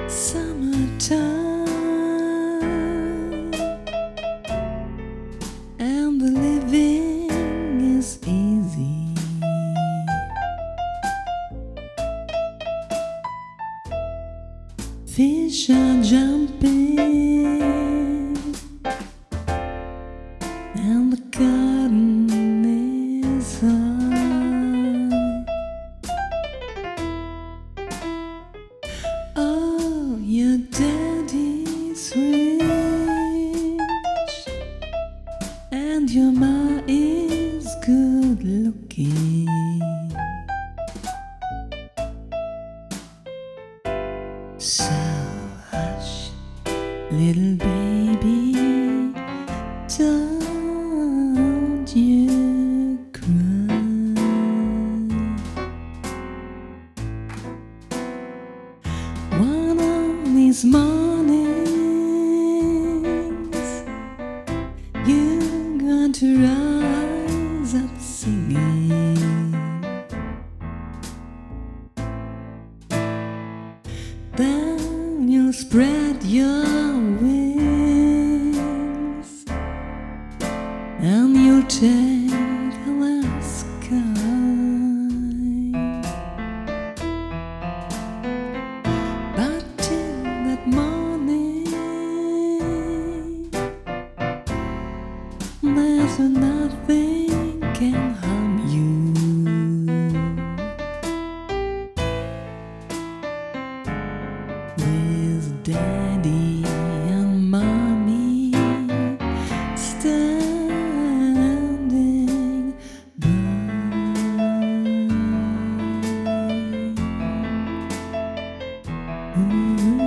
Summertime, and the living is easy. Fish are jumping, and the garden is high. Oh, your daddy's rich, and your ma is good looking. So hush, little baby, don't you cry. One of these mornings, you're going to rise up singing. Then you'll spread your wings, and you'll take the sky. But till that morning, there's nothing can harm you. With daddy and mommy standing by. Ooh.